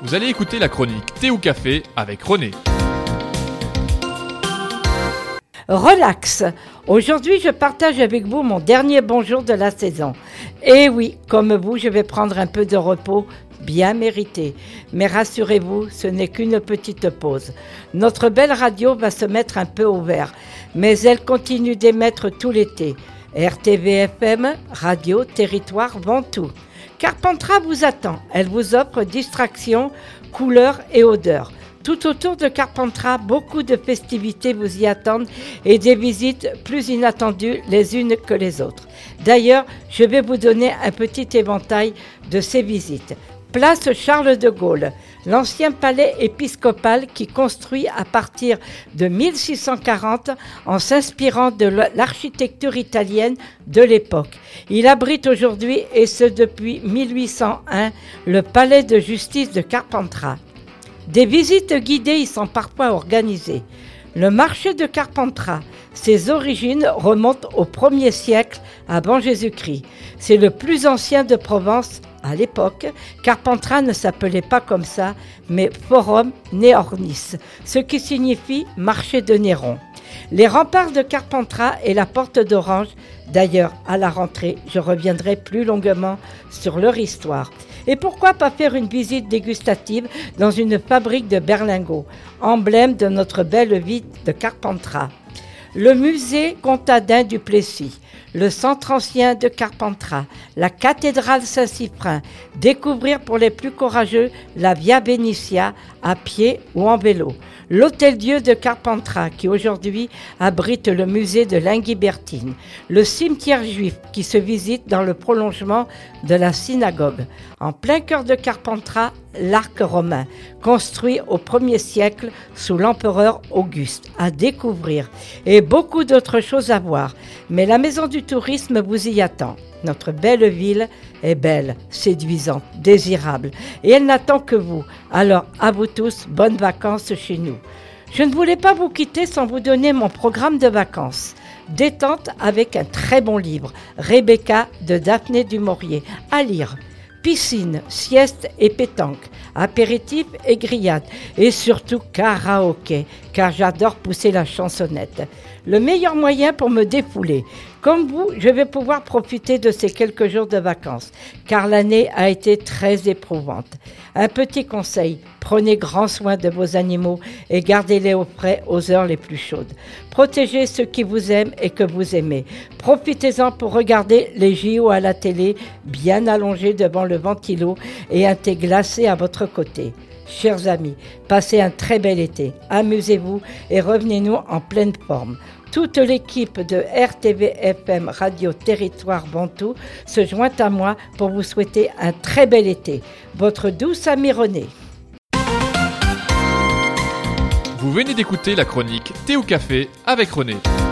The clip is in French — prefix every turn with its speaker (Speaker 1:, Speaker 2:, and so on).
Speaker 1: Vous allez écouter la chronique Thé ou Café avec René.
Speaker 2: Relax. Aujourd'hui, je partage avec vous mon dernier bonjour de la saison. Et oui, comme vous, je vais prendre un peu de repos bien mérité. Mais rassurez-vous, ce n'est qu'une petite pause. Notre belle radio va se mettre un peu au vert, mais elle continue d'émettre tout l'été. RTV-FM, Radio Territoire Ventoux. Carpentras vous attend. Elle vous offre distraction, couleurs et odeurs. Tout autour de Carpentras, beaucoup de festivités vous y attendent et des visites plus inattendues les unes que les autres. D'ailleurs, je vais vous donner un petit éventail de ces visites. Place Charles de Gaulle, l'ancien palais épiscopal qui construit à partir de 1640 en s'inspirant de l'architecture italienne de l'époque. Il abrite aujourd'hui, et ce depuis 1801, le palais de justice de Carpentras. Des visites guidées y sont parfois organisées. Le marché de Carpentras, ses origines remontent au 1er siècle avant Jésus-Christ. C'est le plus ancien de Provence à l'époque. Carpentras ne s'appelait pas comme ça, mais Forum Neornis, ce qui signifie marché de Néron. Les remparts de Carpentras et la porte d'Orange, d'ailleurs à la rentrée, je reviendrai plus longuement sur leur histoire. Et pourquoi pas faire une visite dégustative dans une fabrique de berlingots, emblème de notre belle ville de Carpentras. Le musée Comtadin du Plessis, le centre ancien de Carpentras, la cathédrale Saint-Cyprin, découvrir pour les plus courageux la Via Venetia à pied ou en vélo. L'Hôtel-Dieu de Carpentras qui aujourd'hui abrite le musée de Languibertine, le cimetière juif qui se visite dans le prolongement de la synagogue. En plein cœur de Carpentras, l'arc romain, construit au 1er siècle sous l'empereur Auguste, à découvrir et beaucoup d'autres choses à voir. Mais la maison du tourisme vous y attend. Notre belle ville est belle, séduisante, désirable et elle n'attend que vous. Alors à vous tous, bonnes vacances chez nous. Je ne voulais pas vous quitter sans vous donner mon programme de vacances. Détente avec un très bon livre, Rebecca de Daphné du Maurier, à lire. Piscine, sieste et pétanque, apéritif et grillade et surtout karaoké, car j'adore pousser la chansonnette. Le meilleur moyen pour me défouler. Comme vous, je vais pouvoir profiter de ces quelques jours de vacances, car l'année a été très éprouvante. Un petit conseil, prenez grand soin de vos animaux et gardez-les au frais aux heures les plus chaudes. Protégez ceux qui vous aiment et que vous aimez. Profitez-en pour regarder les JO à la télé, bien allongés devant le ventilo et un thé glacé à votre côté. Chers amis, passez un très bel été, amusez-vous et revenez-nous en pleine forme. Toute l'équipe de RTV-FM Radio Territoire Ventoux se joint à moi pour vous souhaiter un très bel été. Votre douce amie René.
Speaker 1: Vous venez d'écouter la chronique Thé ou Café avec René.